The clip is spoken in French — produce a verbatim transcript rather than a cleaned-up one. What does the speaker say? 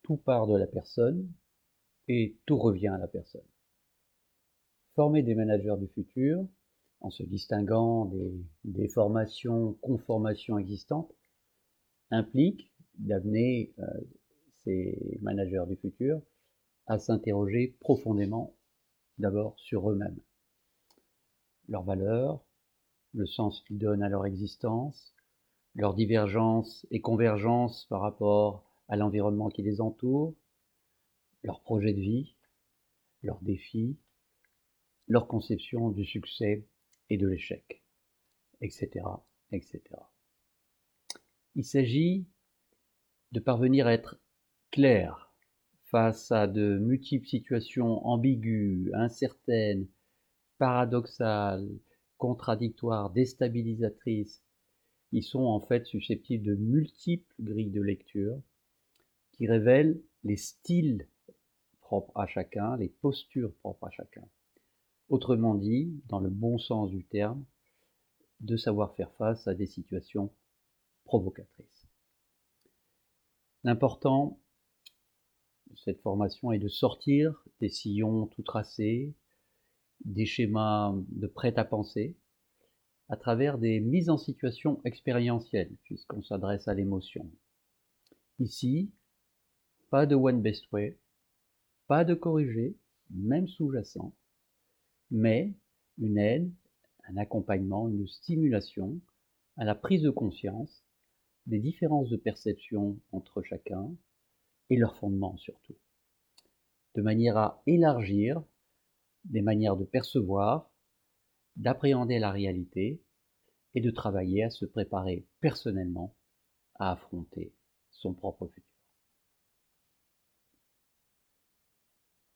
tout part de la personne et tout revient à la personne. Former des managers du futur, en se distinguant des, des formations, conformations existantes, implique d'amener euh, ces managers du futur à s'interroger profondément d'abord sur eux-mêmes, leurs valeurs, le sens qu'ils donnent à leur existence, leurs divergences et convergences par rapport à l'environnement qui les entoure, leurs projets de vie, leurs défis, leur conception du succès et de l'échec, et cetera, et cetera. Il s'agit de parvenir à être clair face à de multiples situations ambiguës, incertaines, paradoxales, contradictoires, déstabilisatrices. Ils sont en fait susceptibles de multiples grilles de lecture qui révèlent les styles propres à chacun, les postures propres à chacun. Autrement dit, dans le bon sens du terme, de savoir faire face à des situations provocatrices. L'important de cette formation est de sortir des sillons tout tracés, des schémas de prêt-à-penser, à travers des mises en situation expérientielles, puisqu'on s'adresse à l'émotion. Ici, pas de one best way, pas de corrigé, même sous-jacent, mais une aide, un accompagnement, une stimulation à la prise de conscience des différences de perception entre chacun et leurs fondements surtout, de manière à élargir des manières de percevoir, d'appréhender la réalité et de travailler à se préparer personnellement à affronter son propre futur.